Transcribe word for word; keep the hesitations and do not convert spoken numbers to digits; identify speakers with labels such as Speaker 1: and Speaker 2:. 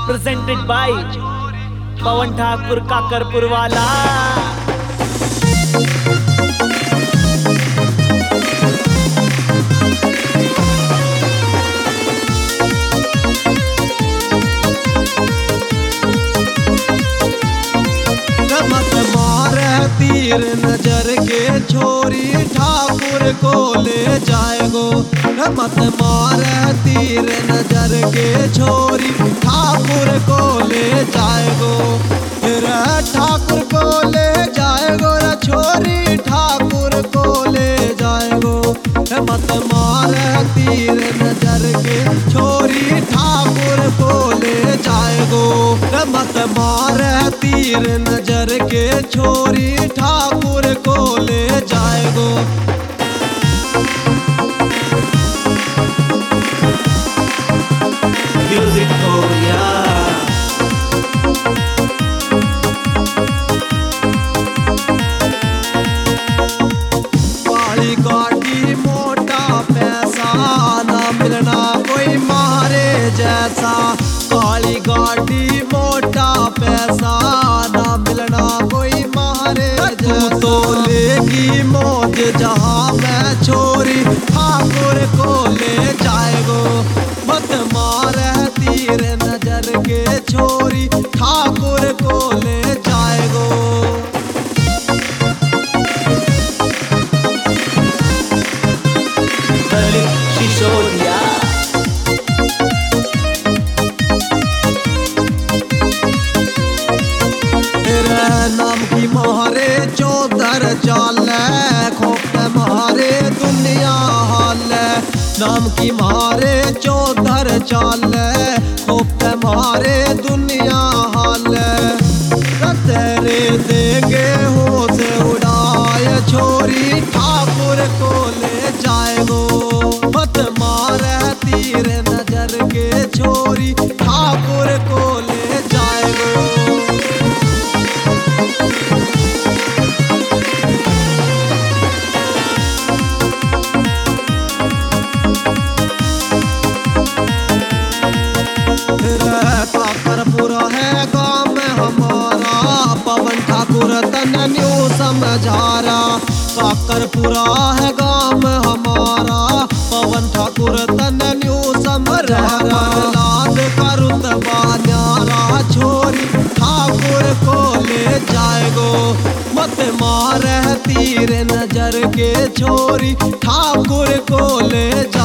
Speaker 1: presented by पवन ठाकुर काकरपुर वाला।
Speaker 2: मत मारे तीर नजर के छोरी ठाकुर को ले जाएगो। मत मारे तीर नजर के छोरी ठाकुर को ले जाएगो। रे ठाकुर को ले जाएगो, रे छोरी ठाकुर को ले जाएगो। मत मारे तीर नजर के छोरी ठाकुर को ले जाएगो। मत मारे तीर नजर के छोरी ठाकुर को ले जाएगो।
Speaker 1: म्यूजिक हो गया
Speaker 2: काली गाड़ी मोटा पैसा ना मिलना कोई मारे जैसा। काली गाड़ी मोटा पैसा ना मिलना कोई मारे जैसा। तो लेगी मौज जहाँ मैं छोरी ठाकुर को ले जाएगो। मत मारे तीर नजर के छोरी ठाकुर को ले जाएगो।
Speaker 1: सिसोदिया
Speaker 2: नाम की मारे चौधर चाल खोप मारे दुनिया हाल। नाम की मारे चौधर चाल खोप मारे दुनिया हाल। तेरे देंगे होश उड़ाए छोरी ठाकुर को ले जाएगो। मत मारे तीर नजर के छोरी ठाकुर को ले जाएगो। काकरपुर है गाँव में हमारा, पवन ठाकुर तन न्यू समझारा। काकरपुरा है गाँव में हमारा, पवन ठाकुर तन न्यू समझारा। लाद का रुतबा न्यारा छोरी ठाकुर को ले जाएगो। मत मारे तीर नजर के छोरी ठाकुर को ले